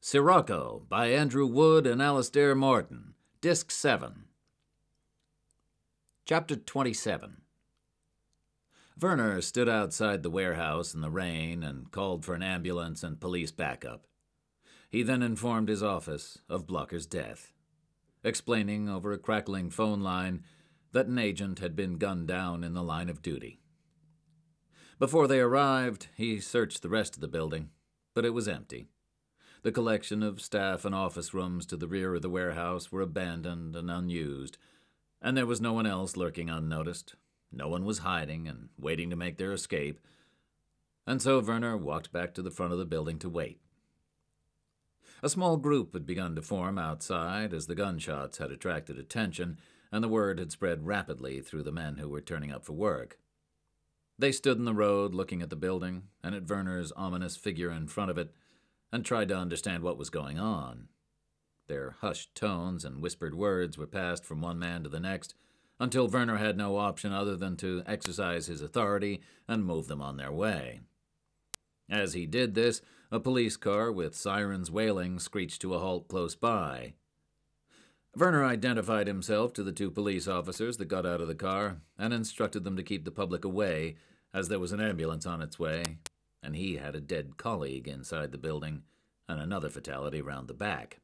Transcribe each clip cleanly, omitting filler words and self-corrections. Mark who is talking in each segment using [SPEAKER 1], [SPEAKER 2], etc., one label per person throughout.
[SPEAKER 1] Sirocco by Andrew Wood and Alastair Morton. Disc 7. Chapter 27. Werner stood outside the warehouse in the rain and called for an ambulance and police backup. He then informed his office of Blocker's death, explaining over a crackling phone line that an agent had been gunned down in the line of duty. Before they arrived, he searched the rest of the building, but it was empty. The collection of staff and office rooms to the rear of the warehouse were abandoned and unused, and there was no one else lurking unnoticed. No one was hiding and waiting to make their escape, and so Werner walked back to the front of the building to wait. A small group had begun to form outside as the gunshots had attracted attention, and the word had spread rapidly through the men who were turning up for work. They stood in the road looking at the building and at Werner's ominous figure in front of it, and tried to understand what was going on. Their hushed tones and whispered words were passed from one man to the next, until Werner had no option other than to exercise his authority and move them on their way. As he did this, a police car with sirens wailing screeched to a halt close by. Werner identified himself to the two police officers that got out of the car and instructed them to keep the public away, as there was an ambulance on its way, and he had a dead colleague inside the building and another fatality round the back.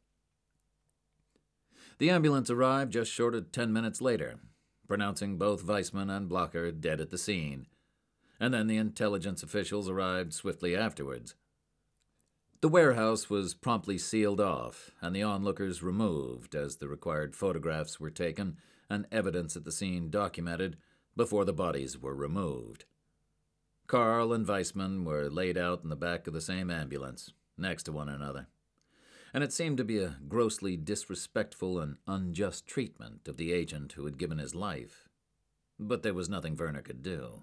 [SPEAKER 1] The ambulance arrived just short of 10 minutes later, pronouncing both Weissman and Blocker dead at the scene, and then the intelligence officials arrived swiftly afterwards. The warehouse was promptly sealed off, and the onlookers removed as the required photographs were taken and evidence at the scene documented before the bodies were removed. Carl and Weissman were laid out in the back of the same ambulance, next to one another, and it seemed to be a grossly disrespectful and unjust treatment of the agent who had given his life. But there was nothing Werner could do.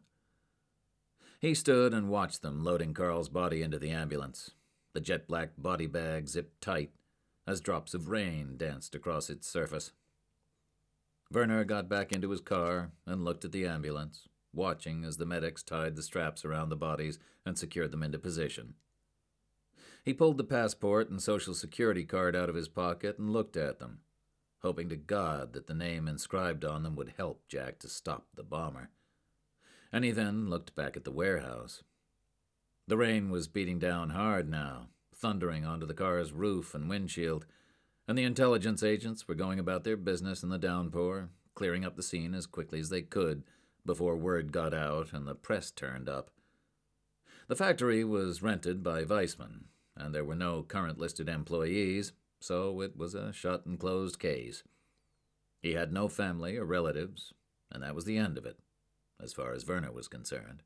[SPEAKER 1] He stood and watched them loading Carl's body into the ambulance, the jet-black body bag zipped tight as drops of rain danced across its surface. Werner got back into his car and looked at the ambulance, watching as the medics tied the straps around the bodies and secured them into position. He pulled the passport and social security card out of his pocket and looked at them, hoping to God that the name inscribed on them would help Jack to stop the bomber. And he then looked back at the warehouse. The rain was beating down hard now, thundering onto the car's roof and windshield, and the intelligence agents were going about their business in the downpour, clearing up the scene as quickly as they could before word got out and the press turned up. The factory was rented by Weissman, and there were no current listed employees, so it was a shut and closed case. He had no family or relatives, and that was the end of it, as far as Werner was concerned.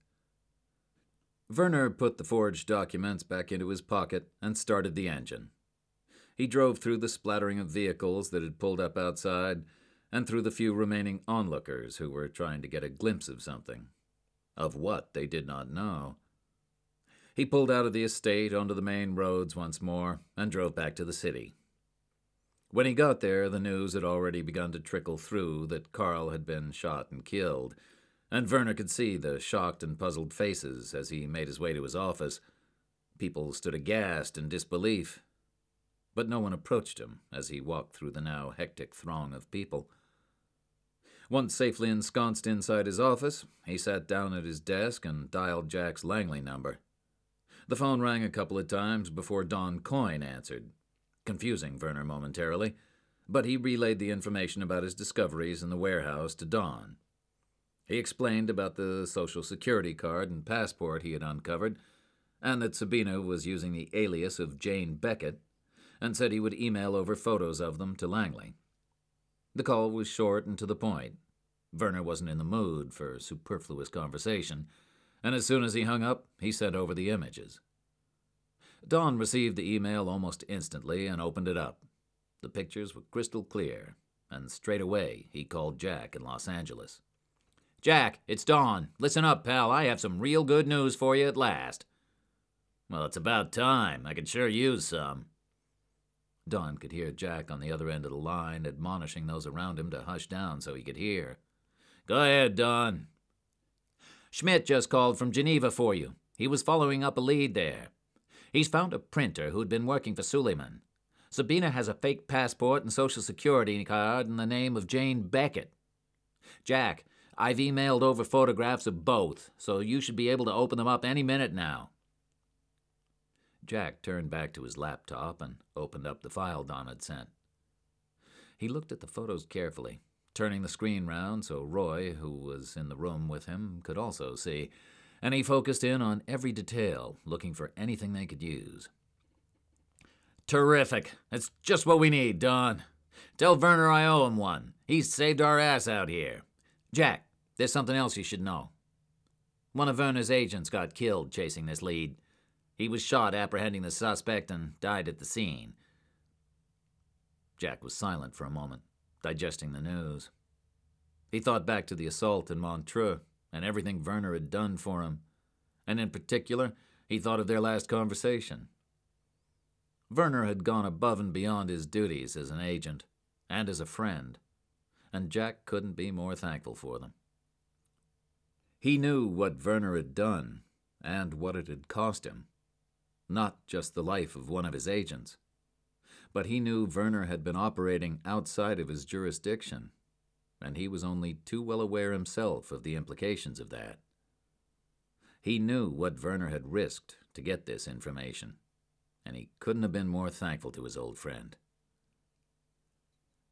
[SPEAKER 1] Werner put the forged documents back into his pocket and started the engine. He drove through the splattering of vehicles that had pulled up outside and through the few remaining onlookers who were trying to get a glimpse of something. Of what, they did not know. He pulled out of the estate onto the main roads once more and drove back to the city. When he got there, the news had already begun to trickle through that Carl had been shot and killed, and Werner could see the shocked and puzzled faces as he made his way to his office. People stood aghast in disbelief, but no one approached him as he walked through the now hectic throng of people. Once safely ensconced inside his office, he sat down at his desk and dialed Jack's Langley number. The phone rang a couple of times before Don Coyne answered, confusing Werner momentarily, but he relayed the information about his discoveries in the warehouse to Don. He explained about the social security card and passport he had uncovered, and that Sabina was using the alias of Jane Beckett, and said he would email over photos of them to Langley. The call was short and to the point. Werner wasn't in the mood for superfluous conversation, and as soon as he hung up, he sent over the images. Don received the email almost instantly and opened it up. The pictures were crystal clear, and straight away he called Jack in Los Angeles. "Jack, it's Don. Listen up, pal. I have some real good news for you at last." "Well, it's about time. I could sure use some." Don could hear Jack on the other end of the line admonishing those around him to hush down so he could hear. "Go ahead, Don." "Schmidt just called from Geneva for you. He was following up a lead there. He's found a printer who'd been working for Suleiman. Sabina has a fake passport and social security card in the name of Jane Beckett. Jack, I've emailed over photographs of both, so you should be able to open them up any minute now." Jack turned back to his laptop and opened up the file Don had sent. He looked at the photos carefully, turning the screen round so Roy, who was in the room with him, could also see, and he focused in on every detail, looking for anything they could use. "Terrific. That's just what we need, Don. Tell Werner I owe him one. He's saved our ass out here. Jack, there's something else you should know. One of Werner's agents got killed chasing this lead. He was shot apprehending the suspect and died at the scene." Jack was silent for a moment, digesting the news. He thought back to the assault in Montreux and everything Werner had done for him, and in particular, he thought of their last conversation. Werner had gone above and beyond his duties as an agent and as a friend, and Jack couldn't be more thankful for them. He knew what Werner had done and what it had cost him, not just the life of one of his agents, but he knew Werner had been operating outside of his jurisdiction, and he was only too well aware himself of the implications of that. He knew what Werner had risked to get this information, and he couldn't have been more thankful to his old friend.